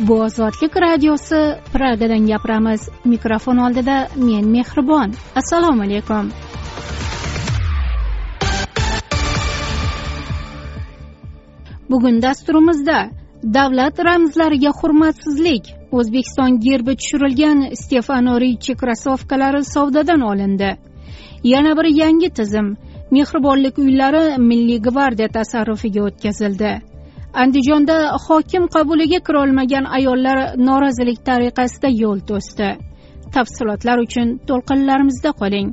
Bu Ozodlik radiosi, Pragadan gapiramiz. Mikrofon oldida men Mehribon. Assalomu alaykum. Bugun dasturimizda davlat ramzlariga hurmatsizlik, O'zbekiston gerbi tushirilgan Stefano Ricci krossovkalari savdodan olindi. Yana bir yangi tizim, mehribonlik uylari Milliy gvardiya tasarrufiga o'tkazildi. Andijonda hokim qabuliga kira olmagan ayollar norozilik tariqasida yo'l to'sdi. Tafsilotlar uchun to'lqinlarimizda qoling.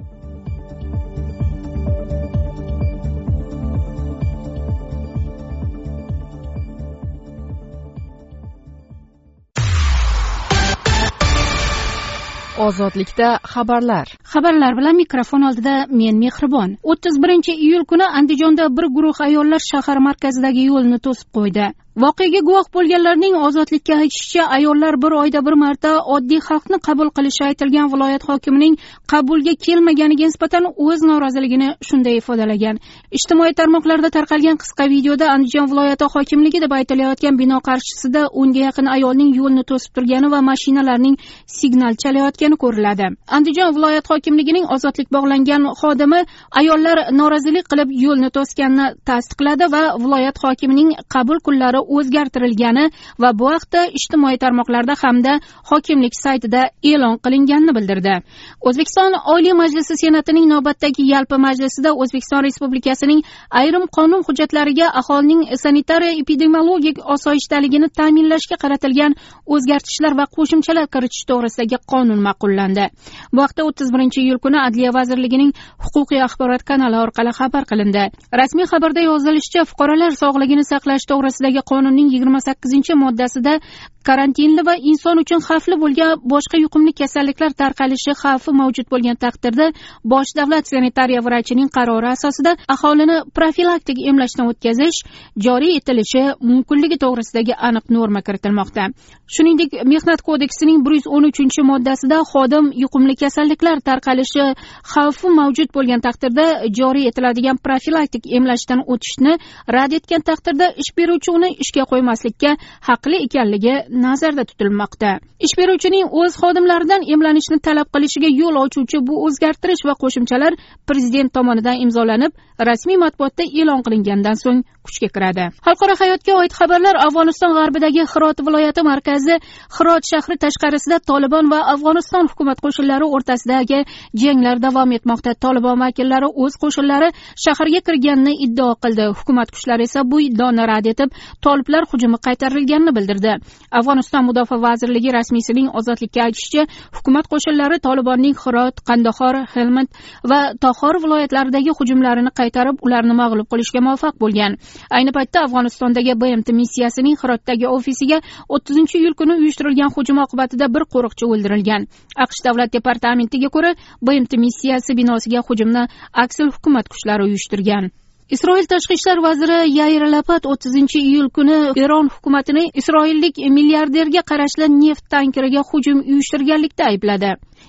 Ozodlikda xabarlar bilan mikrofon oldida men Mehribon. 31-iyul kuni Andijonda bir guruh ayollar shahar markazidagi yo'lni to'sib qo'ydi. Voqeaga guvoh bo'lganlarning ozodlikka aytishicha, ayollar bir oyda bir marta oddiy xalqni qabul qilishi aytilgan viloyat hokimining qabulga kelmaganiga nisbatan o'z noroziligini shunday ifodalagan. Ijtimoiy tarmoqlarda tarqalgan qisqa videoda Andijon viloyati hokimligi deb aytilayotgan bino qarshisida 10 ga yaqin ayolning yo'lni to'sib turgani va mashinalarning signal chalayotgani ko'riladi. Andijon viloyat hokimligining ozodlik bog'langan xodimi ayollar norozilik qilib yo'lni to'sganini tasdiqladi va viloyat hokimining qabul kunlari o'zgartirilgani va bu haqda ijtimoiy tarmoqlarda hamda hokimlik saytida e'lon qilinganini bildirdi. O'zbekiston Oliy Majlisi Senatining navbatdagi yalpi majlisida O'zbekiston Respublikasining ayrim qonun hujjatlariga aholining sanitariya-epidemiologik osoyishtaligini ta'minlashga qaratilgan o'zgartishlar va qo'shimchalar kiritish to'g'risidagi qonun ma'qullandi. Bu haqda 31-iyul kuni Adliya vazirligining huquqiy axborot kanali orqali xabar qilindi. Rasmiy xabarda yozilishicha, fuqarolar sog'lig'ini saqlash to'g'risidagi qonunning 28-moddasida karantinli va inson uchun xavfli bo'lgan boshqa yuqumli kasalliklar tarqalishi xavfi mavjud bo'lgan taqdirda bosh davlat sanitariya vrachining qarori asosida aholini profilaktik emlashdan o'tkazish joriy etilishi mumkinligi to'g'risidagi aniq norma kiritilmoqda. Shuningdek, Mehnat kodeksining 113-moddasida xodim yuqumli kasalliklar tarqalishi xavfi mavjud bo'lgan taqdirda joriy etiladigan profilaktik emlashdan o'tishni rad etgan taqdirda ish beruvchi uni ishga qo'ymaslikka haqli ekanligi nazarda tutilmoqda. Ish beruvchining o'z xodimlaridan emlanishni talab qilishiga yo'l ochuvchi bu o'zgartirish va qo'shimchalar prezident tomonidan imzolanib, rasmiy matbuotda e'lon qilingandan so'ng kuchga kiradi. Xalqaro hayotga oid xabarlar. Afg'oniston g'arbidagi Hirot viloyati markazi Hirot shahri tashqarisida Tolibon va Afg'oniston hukumat qo'shinlari o'rtasidagi janglar davom etmoqda. Tolibon vakillari o'z qo'shinlari shaharga kirganini iddao qildi. Hukumat kuchlari esa bu iddaoni rad etib, toliblar hujumi qaytarilganini bildirdi. Afg'oniston mudofaa vazirligi rasmiysining ozodlikka aytishicha, hukumat qo'shinlari Tolibonning Hirot, Qandahor, Helmand va Tohor viloyatlaridagi hujumlarini qaytarib, ularni mag'lub qilishga muvaffaq bo'lgan. Ayni paytda Afg'onistondagi BMT missiyasining Hirotdagi ofisiga 30-iyul kuni uyushtirilgan hujum oqibatida bir qo'riqchi o'ldirilgan. AQSh davlat departamentiga ko'ra, BMT missiyasi binosiga hujumni aksil hukumat kuchlari uyushtirgan. Isroil tashqi ishlar vaziri Yair Lapid 30-iyul kuni Eron hukumatini isroillik milliarderga qarashli neft tankeriga hujum uyushtirganlikda aybladi.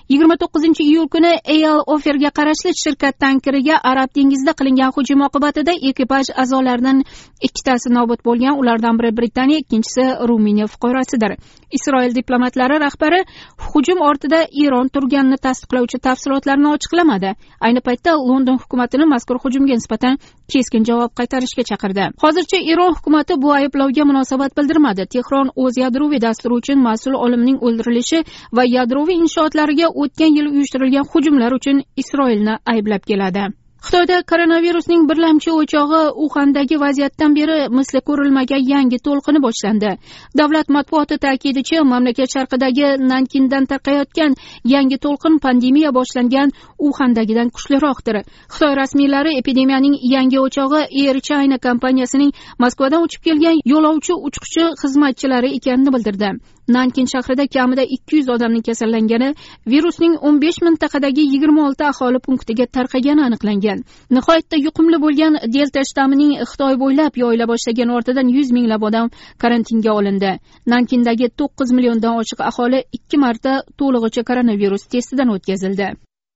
29-iyul kuni Eyal Oferga qarashli shirkat tankeriga Arab dengizida qilingan hujum oqibatida ekipaj a'zolaridan ikkitasi nobud bo'lgan. Ulardan biri Britaniya, ikkinchisi Ruminiya fuqarosidir. Isroil diplomatlari rahbari hujum ortida Eron turganini tasdiqlovchi tafsilotlarni ochiqlamadi. Ayni paytda London hukumatini mazkur hujumga nisbatan keskin javob qaytarishga chaqirdi. Hozircha Eron hukumatı bu ayblovga munosabat bildirmadi. Tehron o'z yadroviy dasturi uchun mas'ul olimning o'ldirilishi va yadroviy inshootlariga o'tgan yil uyushtirilgan hujumlar uchun Isroilni ayblab keladi. Xitoyda koronavirusning birlamchi o'chog'i Uxandagi vaziyatdan beri misli ko'rilmagan yangi to'lqini boshlandi. Davlat matbuoti ta'kidicha, mamlakat sharqidagi Nankindan tarqayotgan yangi to'lqin pandemiya boshlangan Uxandagidan kuchliroqdir. Xitoy rasmiylari epidemiyaning yangi o'chog'i Air China kompaniyasining Moskvadan uchib kelgan yo'lovchi uchquchi xizmatchilari ekanini bildirdi. Nankin shahrida kamida 200 odamning kasallangani, virusning 15 mintaqadagi 26 aholi punktiga tarqagani aniqlangan. Nihoyatda yuqumli bo'lgan Delta shtammining Xitoy bo'ylab yoyila boshlagan ortidan 100 minglab odam karantinga olindi. Nankindagi 9 milliondan oshiq aholi 2 marta to'lig'icha koronavirus testidan o'tkazildi.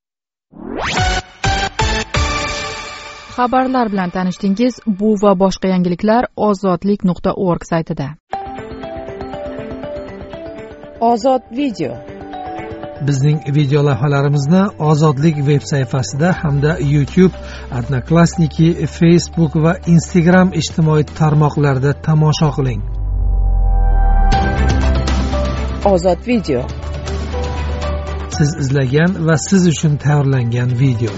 Xabarlar bilan tanishdingiz. Bu va boshqa yangiliklar ozodlik.org saytida. Ozod video. Bizning video lavhalarimizni Ozodlik veb sayfasida hamda YouTube, Odnoklassniki, Facebook va Instagram ijtimoiy tarmoqlarida tomosha qiling. Ozod video. Siz izlagan va siz uchun tayyorlangan video.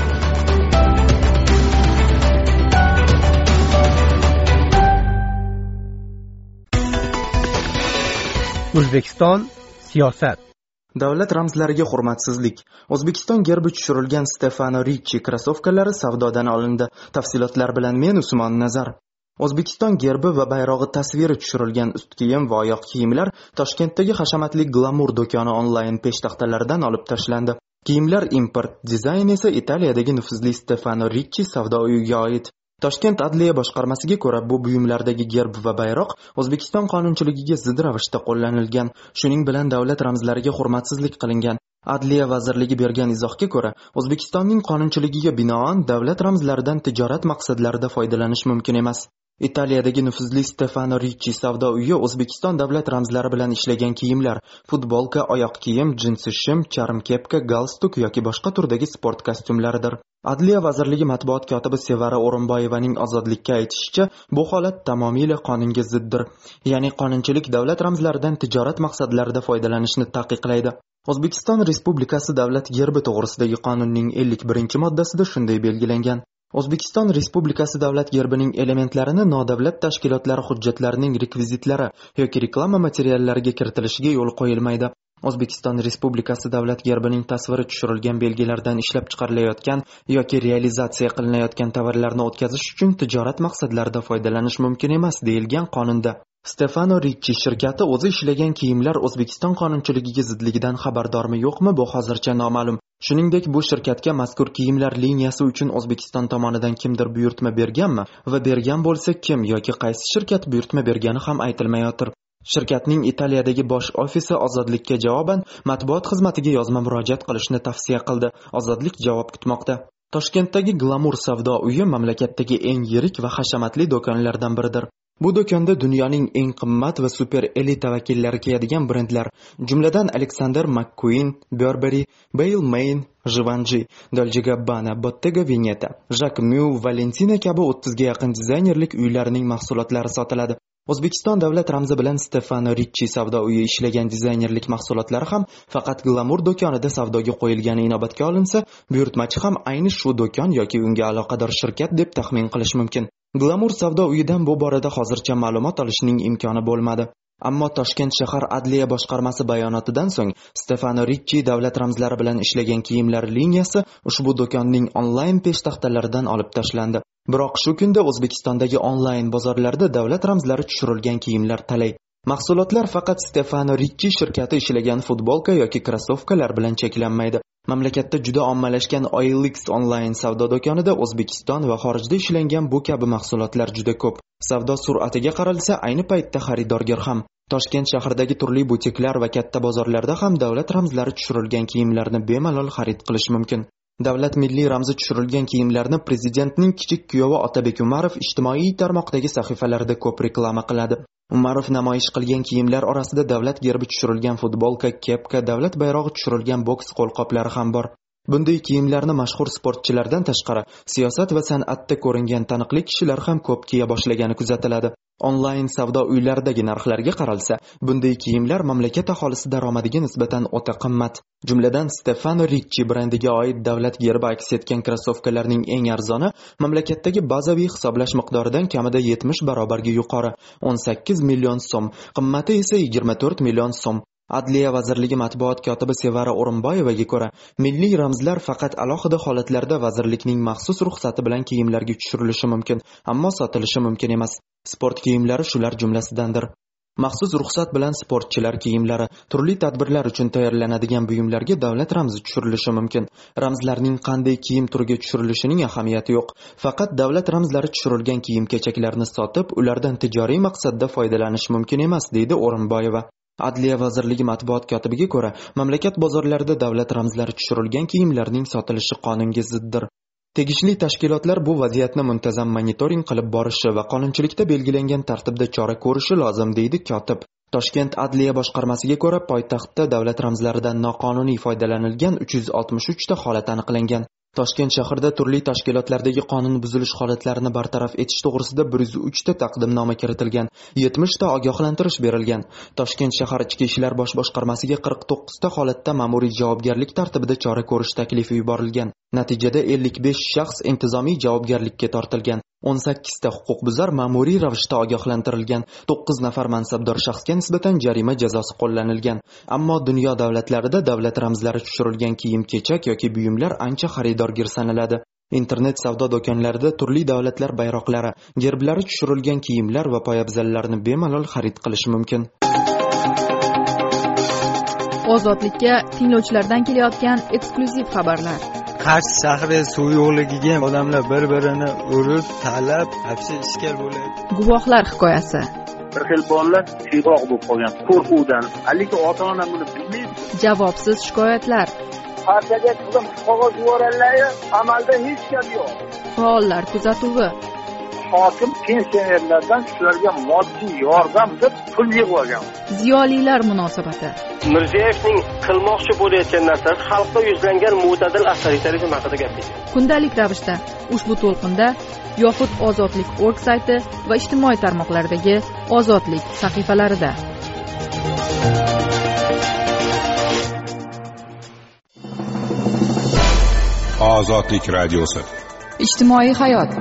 O'zbekiston siyosat. Davlat ramzlariga hurmatsizlik. O'zbekiston gerbi tushirilgan Stefano Ricci krossovkalari savdodan olindi. Tafsilotlar bilan men Usmon Nazar. O'zbekiston gerbi va bayrog'i tasviri tushirilgan ust kiyim va oyoq kiyimlar Toshkentdagi hashamatli Glamour do'koni onlayn peshtaxtalaridan olib tashlandi. Kiyimlar import, dizayn esa Italiyadagi nufuzli Stefano Ricci savdo uyiga oid. Toshkent adliya boshqarmasiga ko'ra bu buyumlardagi gerb va bayroq O'zbekiston qonunchiligiga zid ravishda qo'llanilgan. Shuning bilan davlat ramzlariga hurmatsizlik qilingan. Adliya vazirligi bergan izohga ko'ra, O'zbekistonning qonunchiligiga binoan davlat ramzlaridan tijorat maqsadlarida foydalanish mumkin emas. Italiyadagi nufuzli Stefano Ricci savdo uyi O'zbekiston davlat ramzlari bilan ishlagan kiyimlar, futbolka, oyoq kiyim, jinsi shim, charm kepka, galstuk yoki boshqa turdagi sport kostyumlaridir. Adliya vazirligi matbuot kotibi Sevara O'rinboyevaning Ozodlikka aytishicha, bu holat tamomila qonunga ziddir. Ya'ni qonunchilik davlat ramzlaridan tijorat maqsadlarida foydalanishni taqiqlaydi. O'zbekiston Respublikasi davlat gerbi to'g'risidagi qonunning 51-moddasida shunday belgilangan. O'zbekiston Respublikasi davlat gerbining elementlarini nodavlat tashkilotlari hujjatlarining rekvizitlari yoki reklama materiallariga kiritilishiga yo'l qo'yilmaydi. O'zbekiston Respublikasi davlat gerbining tasviri tushirilgan belgilardan ishlab chiqarilayotgan yoki realizatsiya qilinayotgan tovarlarni o'tkazish uchun tijorat maqsadlarida foydalanish mumkin emas deyilgan qonunda. Stefano Ricci shirkati o'zi ishlagan kiyimlar O'zbekiston qonunchiligiga zidligidan xabardormi yo'qmi, bu hozircha noma'lum. Shuningdek, bu shirkatga mazkur kiyimlar liniyasi uchun O'zbekiston tomonidan kimdir buyurtma berganmi va bergan bo'lsa kim yoki qaysi shirkat buyurtma bergani ham aytilmayotir. Shirkatning Italiyadagi bosh ofisi Ozodlikka javoban matbuot xizmatiga yozma murojaat qilishni tavsiya qildi. Ozodlik javob kutmoqda. Toshkentdagi Glamour savdo uyi mamlakatdagi eng yirik va hashamatli do'konlardan biridir. Bu do'konda dunyoning eng qimmat va super elita vakillari kiyadigan brendlar, jumladan Alexander McQueen, Burberry, Balmain, Givenchy, Dolce & Gabbana, Bottega Veneta, Jacques Muu, Valentino kabi 30 ga yaqin dizaynerlik uylarining mahsulotlari sotiladi. O'zbekiston davlat ramzi bilan Stefano Ricci savdo uyi ishlagan dizaynerlik mahsulotlari ham faqat Glamour do'konida savdoga qo'yilgani inobatga olinsa, buyurtmachi ham ayni shu do'kon yoki unga aloqador shirkat deb taxmin qilish mumkin. Glamour savdo uyidan bu borada hozircha ma'lumot olishning imkoni bo'lmadi. Ammo Toshkent shahar adliya boshqarmasi bayonotidan so'ng Stefano Ricci davlat ramzlari bilan ishlagan kiyimlar liniyasi ushbu do'konning onlayn peshtaxtalaridan olib tashlandi. Biroq shu kunda O'zbekistondagi onlayn bozorlarda davlat ramzlari tushirilgan kiyimlar talay. Mahsulotlar faqat Stefano Ricci shirkati ishlagan futbolka yoki krossovkalar bilan cheklanmaydi. Mamlakatda juda ommalashgan OLX onlayn savdo do'konida O'zbekiston va xorijda ishlangan bu kabi mahsulotlar juda ko'p. Savdo sur'atiga qaralsa, ayni paytda xaridorgir ham. Toshkent shahridagi turli butiklar va katta bozorlarda ham davlat ramzlari tushirilgan kiyimlarni bemalol xarid qilish mumkin. Davlat milliy ramzi tushirilgan kiyimlarni prezidentning kichik kuyovi Otabek Umarov ijtimoiy tarmoqdagi sahifalarida ko'p reklama qiladi. Umarov namoyish qilgan kiyimlar orasida davlat gerbi tushirilgan futbolka, kepka, davlat bayrog'i tushirilgan boks qo'lqoplari ham bor. Bunday kiyimlarni mashhur sportchilardan tashqari siyosat va san'atda ko'ringan taniqli kishilar ham ko'p kiya boshlagani kuzatiladi. Onlayn savdo uylaridagi narxlarga qaralsa, bunday kiyimlar mamlakat aholisi daromadiga nisbatan o'ta qimmat. Jumladan Stefano Ricci brendiga oid davlat gerbi aks etgan krossovkalarning eng arzoni mamlakatdagi bazaviy hisoblash miqdoridan kamida 70 barobarga yuqori, 18 million so'm, qimmati esa 24 million so'm. Adliya vazirligi matbuot kotibi Sevara O'rinboyevaga ko'ra, milliy ramzlar faqat alohida holatlarda vazirlikning maxsus ruxsati bilan kiyimlarga tushirilishi mumkin, ammo sotilishi mumkin emas. Sport kiyimlari shular jumlasidandir. Maxsus ruxsat bilan sportchilar kiyimlari, turli tadbirlar uchun tayyorlanadigan buyumlarga davlat ramzi tushirilishi mumkin. Ramzlarning qanday kiyim turiga tushirilishining ahamiyati yo'q. Faqat davlat ramzlari tushirilgan kiyim-kechaklarni sotib, ulardan tijoriy maqsadda foydalanish mumkin emas, deydi O'rinboyeva. Adliya vazirligi matbuot kotibiga ko'ra, mamlakat bozorlarida davlat ramzlari tushirilgan kiyimlarning sotilishi qonunga ziddir. Tegishli tashkilotlar bu vaziyatni muntazam monitoring qilib borishi va qonunchilikda belgilangan tartibda chora ko'rishi lozim, deydi kotib. Toshkent adliya boshqarmasiga ko'ra, poytaxtda davlat ramzlaridan noqonuniy foydalanilgan 363 ta holat aniqlangan. Toshkent shahrida turli tashkilotlardagi qonun buzilish holatlarini bartaraf etish to'g'risida 103 ta taqdimnoma kiritilgan, 70 ta ogohlantirish berilgan. Toshkent shahar ichki ishlar bosh boshqarmasiga 49 ta holatda ma'muriy javobgarlik tartibida chora ko'rish taklifi yuborilgan. Natijada 55 shaxs intizomiy javobgarlikka tortilgan. 18 ta huquqbuzar ma'muriy ravishda ogohlantirilgan. 9 nafar mansabdor shaxsga nisbatan jarima jazosi qo'llanilgan. Ammo dunyo davlatlarida davlat ramzlari tushirilgan kiyim-kechak yoki buyumlar ancha xaridorgir sanaladi. Internet savdo do'konlarida turli davlatlar bayroqlari, gerblari tushirilgan kiyimlar va poyabzallarni bemalol xarid qilish mumkin. Ozodlikka tinglovchilardan kelayotgan eksklyuziv xabarlar. Qarsh shahri suv yo'qligiga odamlar bir-birini urib, talab, hapsi ishkal bo'ladi. Guvohlar hikoyasi. Bir xil bolalar siyg'oq bo'lib qolgan qo'rquvdan. Lekin ota-ona buni bilmaydi. Javobsiz shikoyatlar. Partiyaga qizim qog'oz yuborganlar, amalda hech gap yo'q. Faollar kuzatuvi. Hokim pensionerlardan shularga moddiy yordam deb pul yig'ib olgan. Ziyolilar munosabati. Mirziyoyevning qilmoqchi bo'layotgan narsasi xalqqa yuzlangan mo'tadil avtoritarizm haqida gapirdi. Kundalik ravishda ushbu to'lqinda yoxud ozodlik.org sayti va ijtimoiy tarmoqlardagi ozodlik sahifalarida. Ozodlik radiosi. Ijtimoiy hayot.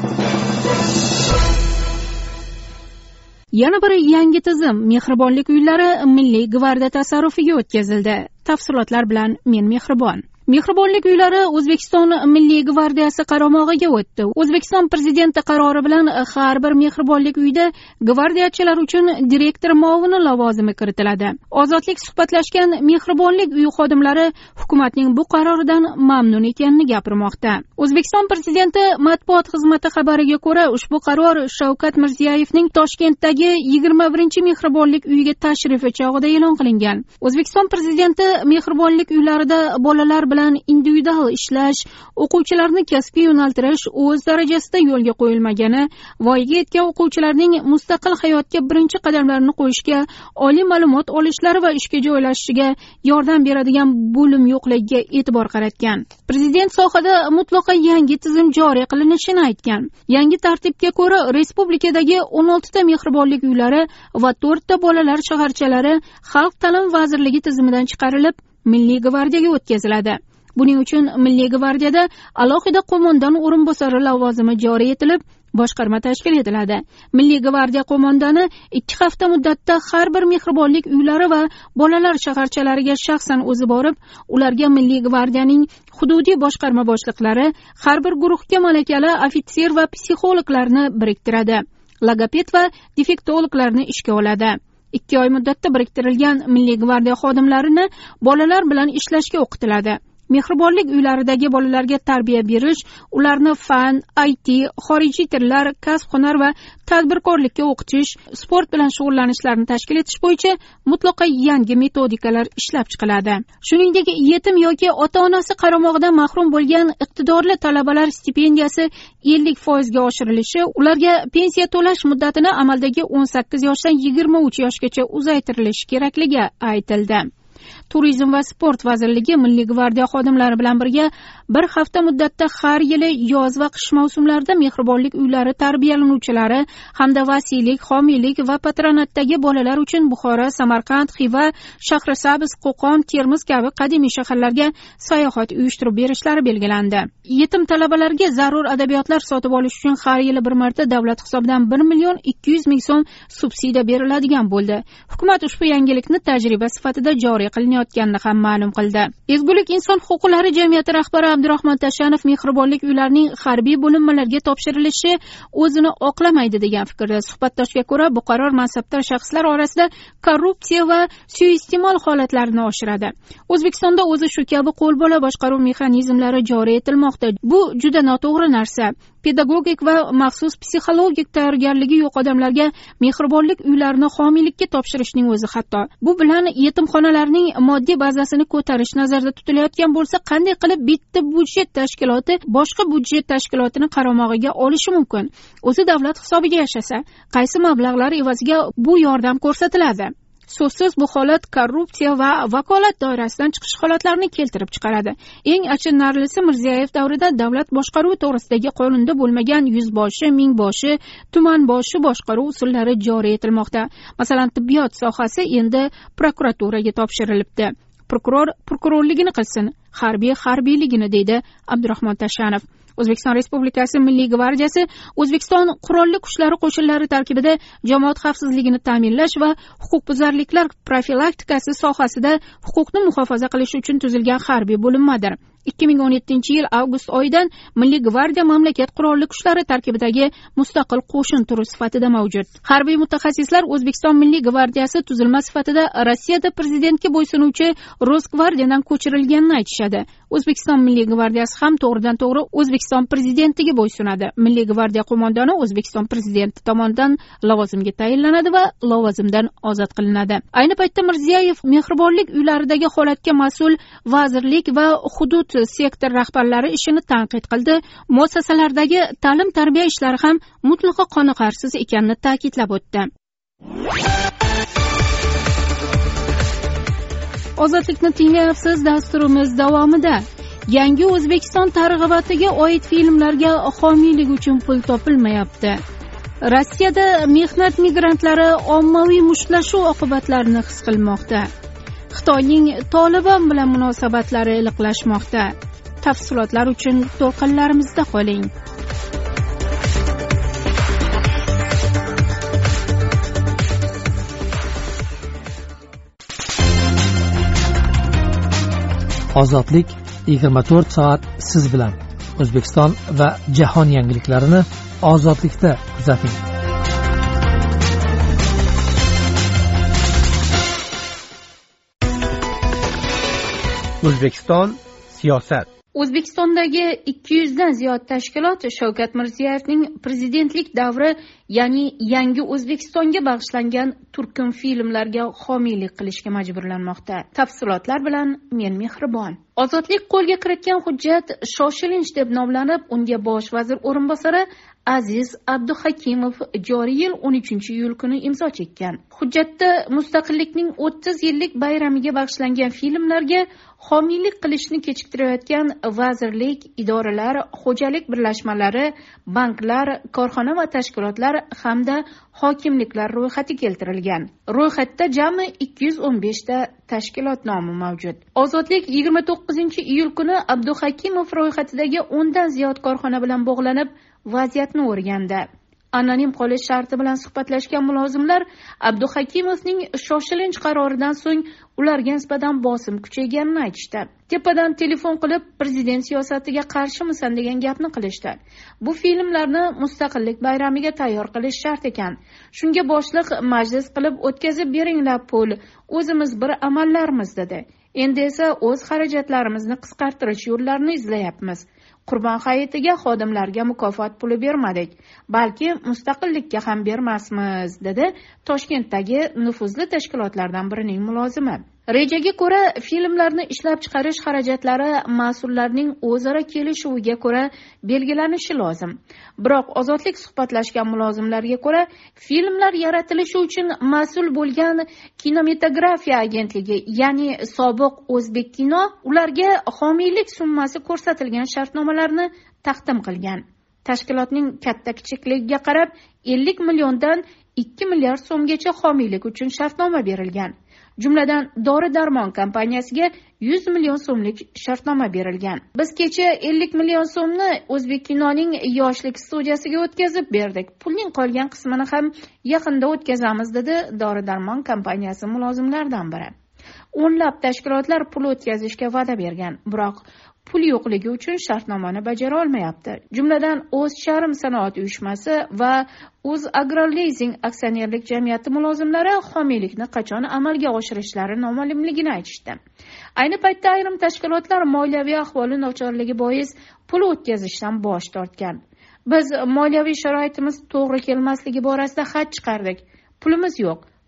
Yana bir yangi tizim Mehribonlik uylari Milliy gvardiya tasarrufiga o'tkazildi. Tafsilotlar bilan men Mehribon. Mehribonlik uylari O'zbekiston Milliy gvardiyasi qaramog'iga o'tdi. O'zbekiston prezidenti qarori bilan har bir mehribonlik uyida gvardiyachilar uchun direktor muovini lavozimi kiritiladi. Ozodlik suhbatlashgan mehribonlik uyi xodimlari hukumatning bu qaroridan mamnun ekanini gapirmoqda. O'zbekiston prezidenti matbuot xizmati xabariga ko'ra, ushbu qaror Shavkat Mirziyoyevning Toshkentdagi 21-mehribonlik uyiga tashrifi chog'ida e'lon qilingan. O'zbekiston prezidenti mehribonlik uylarida bolalar bilan individual ishlash, o'quvchilarni kasbga yo'naltirish o'z darajasida yo'lga qo'yilmagani, voyaga yetgan o'quvchilarning mustaqil hayotga birinchi qadamlarini qo'yishga, oliy ma'lumot olishlari va ishga joylashishiga yordam beradigan bo'lim yo'qligiga e'tibor qaratgan. Prezident sohada mutlaqo yangi tizim joriy qilinishini aytgan. Yangi tartibga ko'ra respublikadagi 16 ta mehribonlik uylari va 4 ta bolalar shaharchalari Xalq ta'lim vazirligi tizimidan chiqarilib, Milliy gvardiyaga o'tkaziladi. Buning uchun Milliy gvardiyada alohida qo'mondon o'rinbosari lavozimi joriy etilib, boshqarma tashkil etiladi. Milliy gvardiya qo'mondoni 2 hafta muddatda har bir mehribonlik uylari va bolalar shaharchalariga shaxsan o'zi borib, ularga Milliy gvardiyaning hududiy boshqarma boshliqlari, har bir guruhga malakali ofitser va psixologlarni biriktiradi. Logoped va defektologlarni ishga oladi. 2 oy muddatda biriktirilgan Milliy gvardiya xodimlarini bolalar bilan ishlashga o'qitiladi. Mehribonlik uylaridagi bolalarga tarbiya berish, ularni fan, IT, xorijiy tillar, kasb-hunar va tadbirkorlikka o'qitish, sport bilan shug'ullanishlarini tashkil etish bo'yicha mutlaqo yangi metodikalar ishlab chiqiladi. Shuningdek, yetim yoki ota-onasi qaramog'idan mahrum bo'lgan iqtidorli talabalar stipendiyasi 50% ga oshirilishi, ularga pensiya to'lash muddatini amaldagi 18 yoshdan 23 yoshgacha uzaytirilishi kerakligi aytildi. Turizm va sport vazirligi Milliy gvardiya xodimlari bilan birga bir hafta muddatda har yili yoz va qish mavsumlarida mehribonlik uylari tarbiyalanuvchilari hamda vasiylik, homiylik va patronatdagi bolalar uchun Buxoro, Samarqand, Xiva, Shahrisabz, Qo'qon, Termiz kabi qadimiy shaharlarga sayohat uyushtirib berishlari belgilandi. Yetim talabalarga zarur adabiyotlar sotib olish uchun har yili bir marta davlat hisobidan 1,200,000 so'm subsidiya beriladigan bo'ldi. Hukumat ushbu yangilikni tajriba sifatida joriy qilinayotganini ham ma'lum qildi. Ezgulik inson huquqlari jamiyati rahbari Abdurahmon Tashanov mehribonlik uylarining harbiy bo'linmalarga topshirilishi o'zini oqlamaydi degan fikrda. Suhbatdoshga ko'ra, bu qaror mansabdor shaxslar orasida korrupsiya va suiiste'mol holatlarini oshiradi. O'zbekistonda o'zi shu kabi qo'lbola boshqaruv mexanizmlari joriy etilmoqda. Bu juda noto'g'ri narsa. Pedagogik va maxsus psixologik tayyorgarligi yo'q odamlarga mehribonlik uylarini homiylikka topshirishning o'zi xato. Bu bilan yetimxonalarning moddiy bazasini ko'tarish nazarda tutilayotgan bo'lsa, qanday qilib bitta budjet tashkiloti boshqa budjet tashkilotini qaramog'iga olishi mumkin? O'zi davlat hisobiga yashasa, qaysi mablag'lar evaziga bu yordam ko'rsatiladi? so'zsiz bu holat korrupsiya va vakolat doirasidan chiqish holatlarini keltirib chiqaradi. Eng achinarlisi, Mirziyoyev davrida davlat boshqaruvi to'g'risidagi qonunda bo'lmagan yuzboshi, mingboshi, tumanboshi boshqaruv usullari joriy etilmoqda. Masalan, tibbiyot sohasi endi prokuraturaga topshirilibdi. Prokuror prokurorligini qilsin, harbiy harbiyligini, deydi Abdurahmon Tashanov. O'zbekiston Respublikasi Milliy gvardiyasi O'zbekiston qurolli kuchlari qo'shinlari tarkibida jamoat xavfsizligini ta'minlash va huquqbuzarliklar profilaktikasi sohasida huquqni muhofaza qilish uchun tuzilgan harbiy bo'linmadir. 2017-yil avgust oyidan Milliy gvardiya mamlakat qurolli kuchlari tarkibidagi mustaqil qo'shin turi sifatida mavjud. Harbiy mutaxassislar O'zbekiston Milliy gvardiyasi tuzilma sifatida Rossiyada prezidentga bo'ysunuvchi Rosgvardiyadan ko'chirilganini aytishadi. O'zbekiston Milliy gvardiyasi ham to'g'ridan-to'g'ri O'zbekiston prezidentiga bo'ysunadi. Milliy gvardiya qo'mondoni O'zbekiston prezidenti tomonidan lavozimga tayinlanadi va lavozimdan ozod qilinadi. Ayni paytda Mirziyoyev mehribonlik uylaridagi holatga mas'ul vazirlik va hudud sektor rahbarlari ishini tanqid qildi. Muassasalardagi ta'lim-tarbiya ishlari ham mutlaqo qoniqarsiz ekanini ta'kidlab o'tdi. Ozodlikni tinglayapsiz. Dasturimiz davomida yangi O'zbekiston targ'ibatiga oid filmlarga homiylik uchun pul topilmayapti. Rossiyada mehnat migrantlari ommaviy mushtlashuv oqibatlarini his qilmoqda. Xitoyning Toliban bilan munosabatlari iliqlashmoqda. Tafsilotlar uchun to'lqinlarimizda qoling. Ozodlik 24 soat siz bilan. O'zbekiston va jahon yangiliklarini ozodlikda kuzating. O'zbekiston siyosat. O'zbekistondagi 200 dan ziyod tashkilot Shavkat Mirziyoyevning prezidentlik davri, ya'ni yangi O'zbekistonga bag'ishlangan turkum filmlarga homiylik qilishga majburlanmoqda. Tafsilotlar bilan men Mehribon. Ozodlik qo'lga kiritgan hujjat shoshilinch deb nomlanib, unga bosh vazir o'rinbosari Aziz Abduhakimov joriy yil 13-iyul kuni imzo chekkan. Hujjatda mustaqillikning 30 yillik bayramiga bag'ishlangan filmlarga homiylik qilishni kechiktirayotgan vazirlik, idoralar, xo'jalik birlashmalari, banklar, korxona va tashkilotlar hamda hokimliklar ro'yxati keltirilgan. Ro'yxatda jami 215 ta tashkilot nomi mavjud. Ozodlik 29-iyul kuni Abduhakimov ro'yxatidagi 10 dan ziyod korxona bilan bog'lanib vaziyatni o'rgandi. Anonim qolish sharti bilan suhbatlashgan mulozimlar Abduhakimovning shoshilinch qaroridan so'ng ularga nisbatan bosim kuchayganini aytishdi. Tepadan telefon qilib prezident siyosatiga qarshimisan degan gapni qilishdi. Bu filmlarni mustaqillik bayramiga tayyor qilish shart ekan. Shunga boshliq majlis qilib o'tkazib beringlar pul. O'zimiz bir amallarmiz dedi. Endi esa o'z xarajatlarimizni qisqartirish yo'llarini izlayapmiz. Qurbon hayitiga xodimlarga mukofot puli bermadik, balki mustaqillikka ham bermasmiz, dedi Toshkentdagi nufuzli tashkilotlardan birining mulozimi. Rejaga ko'ra filmlarni ishlab chiqarish xarajatlari mas'ullarning o'zaro kelishuviga ko'ra belgilanishi lozim. Biroq ozodlik suhbatlashgan mulozimlarga ko'ra, filmlar yaratilishi uchun mas'ul bo'lgan kinematografiya agentligi, ya'ni sobiq O'zbek kino, ularga homiylik summasi ko'rsatilgan shartnomalarni taqdim qilgan. Tashkilotning katta kichikligiga qarab 50 milliondan 2 milliard so'mgacha homiylik uchun shartnoma berilgan. Jumladan dori-darmon kompaniyasiga 100 million so'mlik shartnoma berilgan. Biz kecha 50 million so'mni O'zbek kinoning yoshlik studiyasiga o'tkazib berdik. Pulning qolgan qismini ham yaqinda o'tkazamiz, dedi dori-darmon kompaniyasi mulozimlaridan biri. O'nlab tashkilotlar pul o'tkazishga va'da bergan, biroq pul yo'qligi uchun shartnomani bajara olmayapti. Jumladan O'z Charm sanoat uyushmasi va O'z Agrolizing aksionerlik jamiyati mulozimlari homiylikni qachon amalga oshirishlari noma'lumligini aytishdi. Ayni paytda ayrim tashkilotlar moliyaviy ahvoli nochorligi bois pul o'tkazishdan bosh tortgan. Biz moliyaviy sharoitimiz to'g'ri kelmasligi borasida xat chiqardik. Pulimiz yo'q.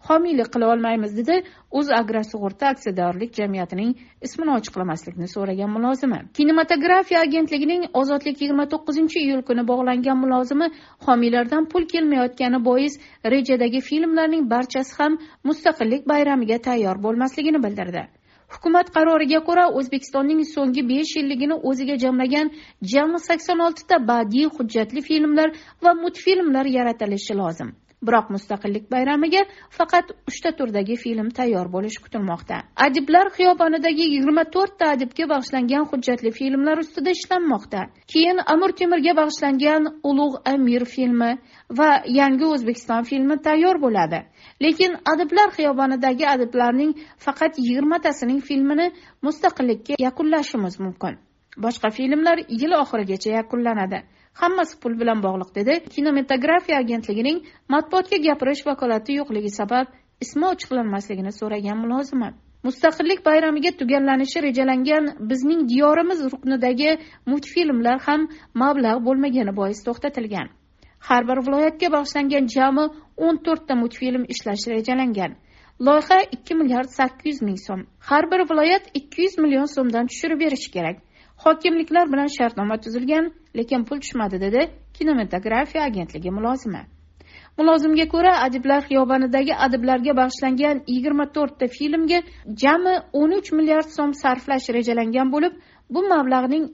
homiylik qila olmaymiz, dedi O'zagra sug'urta aksiyadorlik jamiyatining ismini ochiqlamaslikni so'ragan mulozimi. Kinematografiya agentligining Ozodlik 29-iyul kuni bog'langan mulozimi homiylardan pul kelmayotgani bois rejadagi filmlarning barchasi ham Mustaqillik bayramiga tayyor bo'lmasligini bildirdi. Hukumat qaroriga ko'ra O'zbekistonning so'nggi 5 yilligini o'ziga jamlagan jami 86 ta badiiy hujjatli filmlar va multfilmlar yaratilishi lozim. Biroq Mustaqillik bayramiga faqat 3 ta turdagi film tayyor bo'lishi kutilmoqda. Adiblar xiyobonidagi 24 ta adibga bag'ishlangan hujjatli filmlar ustida ishlanmoqda. Keyin Amir Temurga bag'ishlangan Ulug' Amir filmi va Yangi O'zbekiston filmi tayyor bo'ladi. Lekin adiblar xiyobonidagi adiblarning faqat 20 tasining filmini Mustaqillikka yakunlashimiz mumkin. Boshqa filmlar yil oxirigacha yakunlanadi. Hammasi pul bilan bog'liq, dedi. Kinematografiya agentligining matbuotga gapirish vakolati yo'qligi sabab ismi ochiqlanmasligini so'ragan mulozima. Mustaqillik bayramiga tugallanishi rejalangan Bizning diyorimiz ruknidagi multfilmlar ham mablag' bo'lmagani bois to'xtatilgan. Har bir viloyatga bag'ishlangan jami 14 ta multfilm ishlash rejalangan. Loyiha 2 milliard 800 ming so'm. Har bir viloyat 200 million so'mdan tushirib berishi kerak. Hokimliklar bilan shartnoma tuzilgan, lekin pul tushmadi, dedi Kinematografiya agentligi mulozimi. Mulozimga ko'ra, adiblar xiyobonidagi adiblarga bag'ishlangan 24 ta filmga jami 13 milliard so'm sarflash rejalangan bo'lib, bu mablag'ning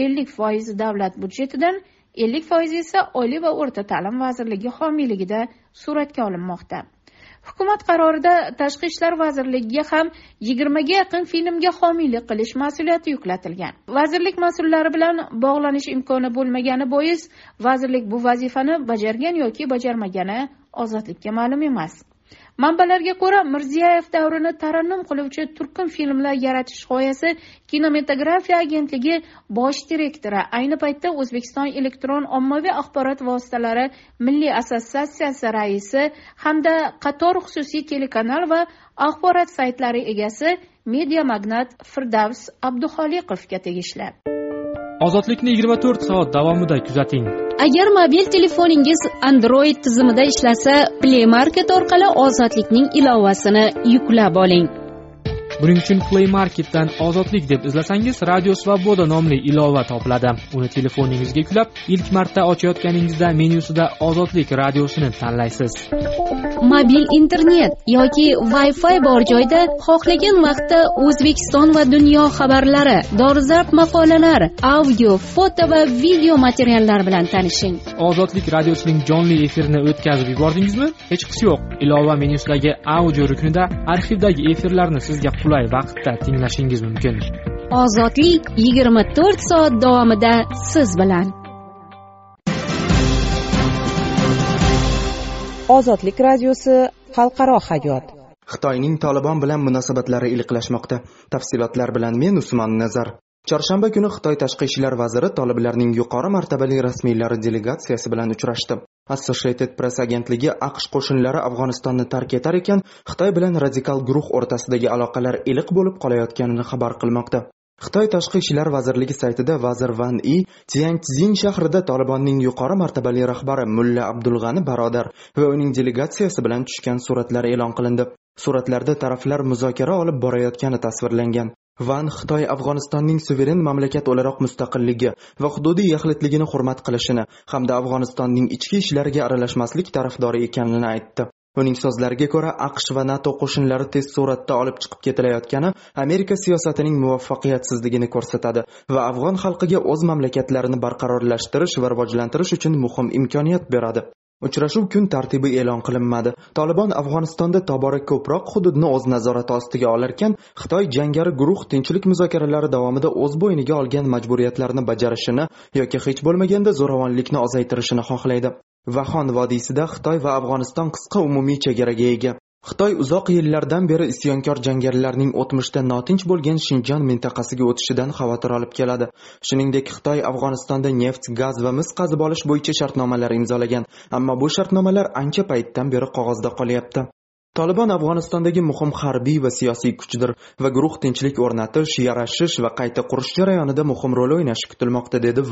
50% davlat budjetidan, 50% esa Oliy va o'rta ta'lim vazirligi homiyligida suratga olinmoqda. Hukumat qarorida Tashqi ishlar vazirligiga ham 20 ga yaqin filmga homiylik qilish mas'uliyati yuklatilgan. Vazirlik mas'ullari bilan bog'lanish imkoni bo'lmagani bois vazirlik bu vazifani bajargan yoki bajarmagani Ozodlikka ma'lum emas. Manbalarga ko'ra, Mirziyoyev davrini tarannum qiluvchi turkum filmlar yaratish g'oyasi Kinematografiya agentligi bosh direktori, ayni paytda O'zbekiston elektron ommaviy axborot vositalari milliy assotsiatsiyasi raisi hamda qator xususiy telekanal va axborot saytlari egasi media magnat Firdavs Abduxoliqovga tegishli. Ozodlikni 24 soat davomida kuzating. Agar mobil telefoningiz Android tizimida ishlasa, Play Market orqali Ozodlikning ilovasini yuklab oling. Buning uchun Play Marketdan Ozodlik deb izlasangiz, Radio Svoboda nomli ilova topiladi. Uni telefoningizga yuklab, ilk marta ochayotganingizda menyusida Ozodlik radiosini tanlaysiz. Mobil internet yoki Wi-Fi bor joyda xohlagan vaqtda O'zbekiston va dunyo xabarlari, dolzarb maqolalar, audio, foto va video materiallar bilan tanishing. Ozodlik radiosining jonli efirini o'tkazib yubordingizmi? Hech qisi yo'q. Ilova menyusidagi audio ruknida arxivdagi efirlarni sizga qulay vaqtda tinglashingiz mumkin. Ozodlik 24 soat davomida siz bilan. Ozodlik radiosi xalqaro hayot. Xitoyning Tolibon bilan munosabatlari iliqlashmoqda. Tafsilotlar bilan men Usmon Nazar. Chorshanba kuni Xitoy tashqi ishlar vaziri toliblarning yuqori martabali rasmiylari delegatsiyasi bilan uchrashdi. Associated Press agentligi AQSh qo'shinlari Afg'onistonni tark etar ekan, Xitoy bilan radikal guruh o'rtasidagi aloqalar iliq bo'lib qolayotganini xabar qilmoqda. Xitoy tashqi ishlar vazirligi saytida vazir Van Yi Tianjin shahrida Tolibonning yuqori martabali rahbari Mulla Abdulg'ani Barodar va uning delegatsiyasi bilan tushgan suratlar e'lon qilindi. Suratlarda taraflar muzokara olib borayotgani tasvirlangan. Van Xitoy Afg'onistonning suveren mamlakat o'laroq mustaqilligi va hududiy yaxlitligini hurmat qilishini hamda Afg'onistonning ichki ishlariga aralashmaslik tarafdori ekanini aytdi. Uning so'zlariga ko'ra, AQSh va NATO qo'shinlari tez suratda olib chiqib ketilayotgani Amerika siyosatining muvaffaqiyatsizligini ko'rsatadi va afg'on xalqiga o'z mamlakatlarini barqarorlashtirish va rivojlantirish uchun muhim imkoniyat beradi. Uchrashuv kun tartibi e'lon qilinmadi. Tolibon Afg'onistonda tobora ko'proq hududni o'z nazorati ostiga olarkan, Xitoy jangari guruh tinchlik muzokaralari davomida o'z bo'yniga olgan majburiyatlarni bajarishini yoki hech bo'lmaganda zo'ravonlikni ozaytirishini xohlaydi. Vaxon vodiysida Xitoy va Afg'oniston qisqa umumiy chegaraga ega. Xitoy uzoq yillardan beri isyonkor jangarilarning o'tmishda notinch bo'lgan Shinjon mintaqasiga o'tishidan xavotir olib keladi. Shuningdek, Xitoy Afg'onistonda neft, gaz va mis qazib olish bo'yicha shartnomalar imzolagan, ammo bu shartnomalar ancha paytdan beri qog'ozda qolyapti. Tolibon Afg'onistondagi muhim harbiy va siyosiy kuchdir va guruh tinchlik o'rnatish, yarashish va qayta qurish jarayonida muhim rol o'ynashi kutilmoqda, dedi Van.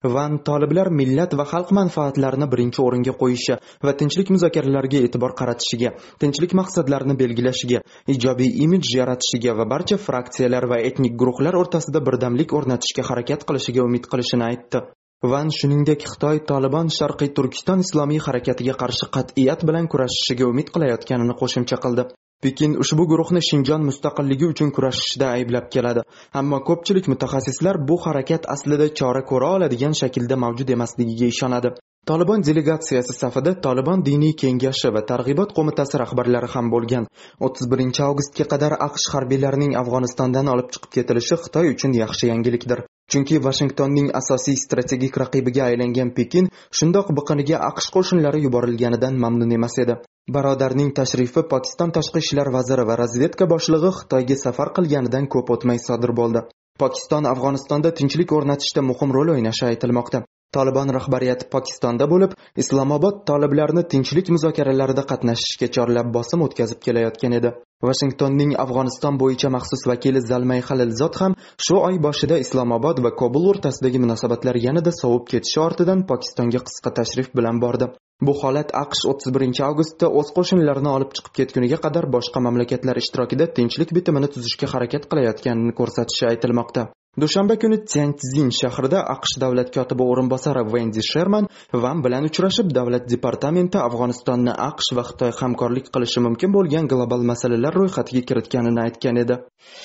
Van toliblar millat va xalq manfaatlarini birinchi o'ringa qo'yishi va tinchlik muzokaralariga e'tibor qaratishiga, tinchlik maqsadlarini belgilashiga, ijobiy imij yaratishiga va barcha fraksiyalar va etnik guruhlar o'rtasida birdamlik o'rnatishga harakat qilishiga umid qilishini aytdi. Van shuningdek Xitoy Tolibon Sharqiy Turkiston islomiy harakatiga qarshi qat'iyat bilan kurashishiga umid qilayotganini qo'shimcha qildi. Pekin ushbu guruhni Shinjon mustaqilligi uchun kurashishda ayblab keladi, ammo ko'pchilik mutaxassislar bu harakat aslida chora ko'ra oladigan shaklda mavjud emasligiga ishonadi. Tolibon delegatsiyasi safida Tolibon diniy kengashi va targ'ibot qo'mitasi rahbarlari ham bo'lgan. 31-avgustga qadar AQSh harbiylarining Afg'onistondan olib chiqib ketilishi Xitoy uchun yaxshi yangilikdir. Chunki Washingtonning asosiy strategik raqibiga aylangan Pekin shundoq biqiniga AQSh qo'shinlari yuborilganidan mamnun emas edi. Barodarning tashrifi Pokiston tashqi ishlar vaziri va razvedka boshlig'i Xitoyga safar qilganidan ko'p o'tmay sodir bo'ldi. Pokiston Afg'onistonda tinchlik o'rnatishda muhim rol o'ynashi aytilmoqda. Tolibon rahbariyati Pokistonda bo'lib, Islomobod toliblarni tinchlik muzokaralarida qatnashishga chorlab bosim o'tkazib kelayotgan edi. Washingtonning Afg'oniston bo'yicha maxsus vakili Zalmay Xalilzod ham shu oy boshida Islomobod va Kobul o'rtasidagi munosabatlar yanada sovib ketishi ortidan Pokistonga qisqa tashrif bilan bordi. Bu holat AQSh 31-avgustda o'z qo'shinlarini olib chiqib ketguniga qadar boshqa mamlakatlar ishtirokida tinchlik bitimini tuzishga harakat qilayotganini ko'rsatishi aytilmoqda. Dushanba kuni Tianjin shahrida AQSh davlat kotibi o'rinbosari Wendy Sherman Van bilan uchrashib, davlat departamenti Afg'onistonni AQSh va Xitoy hamkorlik qilishi mumkin bo'lgan global masalalar ro'yxatiga kiritganini aytgan edi.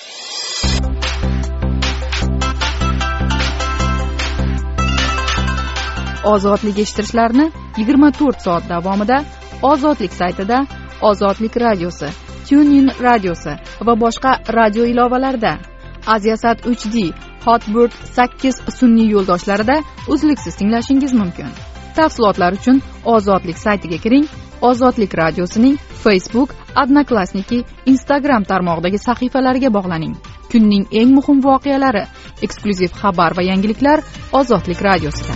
Ozodlik eshittirishlarni 24 soat davomida Ozodlik saytida, Ozodlik radiosi, TuneIn radiosi va boshqa radio ilovalarida, Aziasat HD, Hotbird 8 sun'iy yo'ldoshlarida uzluksiz tinglashingiz mumkin. Tafsilotlar uchun Ozodlik saytiga kiring. Ozodlik radiosining Facebook, Odnoklassniki, Instagram tarmog'idagi sahifalariga bog'laning. Kunning eng muhim voqealari, eksklyuziv xabar va yangiliklar Ozodlik radiosida.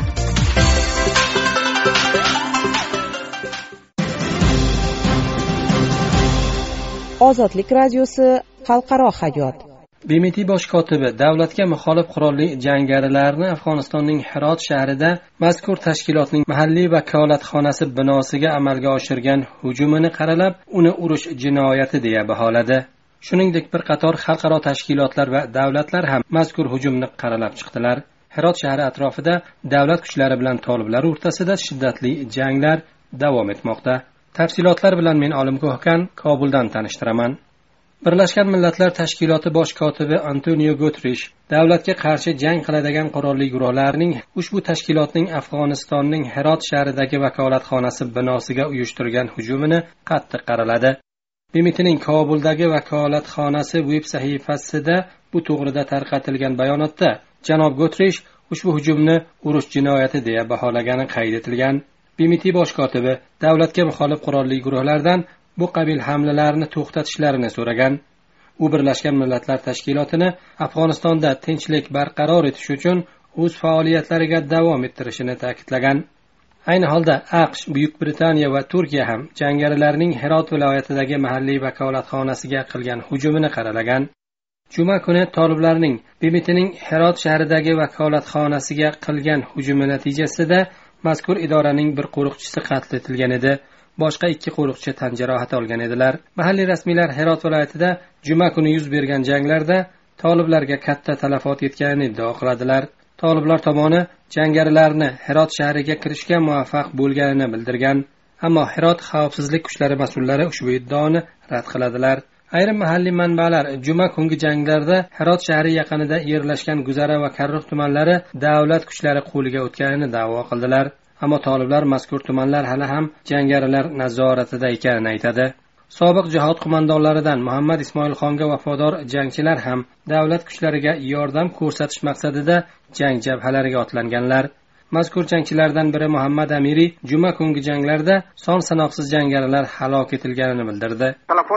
Ozodlik radiosi xalqaro hayot. BMT bosh kotibi davlatga muxolif qurolli jangarilarni Afg'onistonning Hirot shahrida mazkur tashkilotning mahalliy vakolatxonasi binosiga amalga oshirgan hujumini qaralab, uni urush jinoyati deya baholadi. Shuningdek, bir qator xalqaro tashkilotlar va davlatlar ham mazkur hujumni qaralab chiqdilar. Hirot shahri atrofida davlat kuchlari bilan toliblar o'rtasida shiddatli janglar davom etmoqda. Tafsilotlar bilan men Olim Ko'hkan Kobuldan tanishtiraman. Birlashgan Millatlar Tashkiloti bosh kotibi Antonio Guterres davlatga qarshi jang qiladigan qurolli guruhlarning ushbu tashkilotning Afg'onistonning Hirot shahridagi vakolatxonasi binosiga uyushtirgan hujumini qattiq qaraladi. BMTning Kobuldagi vakolatxonasi veb sahifasida bu to'g'rida tarqatilgan bayonotda janob Guterres ushbu hujumni urush jinoyati deya baholagani qayd etilgan. BMT bosh kotibi davlatga muxolif qurolli guruhlardan bu qabil hamlalarni to'xtatishlarini so'ragan. U Birlashgan Millatlar Tashkilotini Afg'onistonda tinchlik barqaror etish uchun o'z faoliyatlariga davom ettirishini ta'kidlagan. Ayni holda AQSh, Buyuk Britaniya va Turkiya ham jangarilarning Hirot viloyatidagi mahalliy vakolatxonasiga qilgan hujumini qaralagan. Juma kuni toliblarning BMTning Hirot shahridagi vakolatxonasiga qilgan hujumi natijasida mazkur idoraning bir qo'riqchisi qatl etilgan edi. Boshqa 2 qo'riqchi tan jarohati olgan edilar. Mahalliy rasmiylar Hirot viloyatida juma kuni yuz bergan janglarda toliblarga katta talafot yetganini iddao qiladilar. Toliblar tomoni jangarilarni Hirot shahriga kirishga muvaffaq bo'lganini bildirgan, ammo Hirot xavfsizlik kuchlari mas'ullari ushbu iddaoni rad qiladilar. Ayrim mahalliy manbalar juma kungi janglarda Hirot shahri yaqinida yerlashgan Guzara va Karrux tumanlari davlat kuchlari qo'liga o'tganini da'vo qildilar. Ammo toliblar mazkur tumanlar hali ham jangarilar nazoratida ekanini aytadi. Sobiq jihod qo'mondonlaridan Muhammad Ismoilxonga vafodor jangchilar ham davlat kuchlariga yordam ko'rsatish maqsadida jang jabhalariga otlanganlar. Mazkur jangchilardan biri Muhammad Amiri juma kungi janglarda son sanoqsiz jangarilar halok etilganini bildirdi.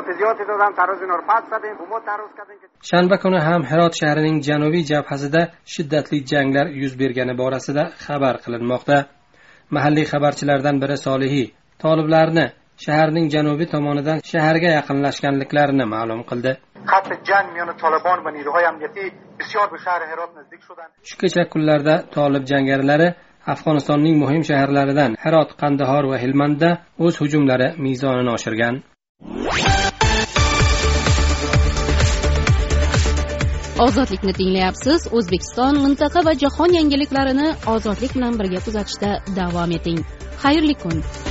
Shanba kuni ham Hirot shahrining janubiy jabhasida shiddatli janglar yuz bergani borasida xabar qilinmoqda. Mahalliy xabarchilardan biri Solihi toliblarni shaharning janubiy tomonidan shaharga yaqinlashganliklarini ma'lum qildi. خط جنگ میان طالبان و نیروهای امنیتی بسیار به شهر هرات نزدیک شدند. shu kecha kunlarda Tolib jangarilari Afg'onistonning muhim shaharlaridan Herot, Qandahor va Helmandda o'z hujumlari mezonini oshirgan. Ozodlikni tinglayapsiz. O'zbekiston, mintaqa va jahon yangiliklarini ozodlik bilan birga kuzatishda davom eting. Xayrli kun.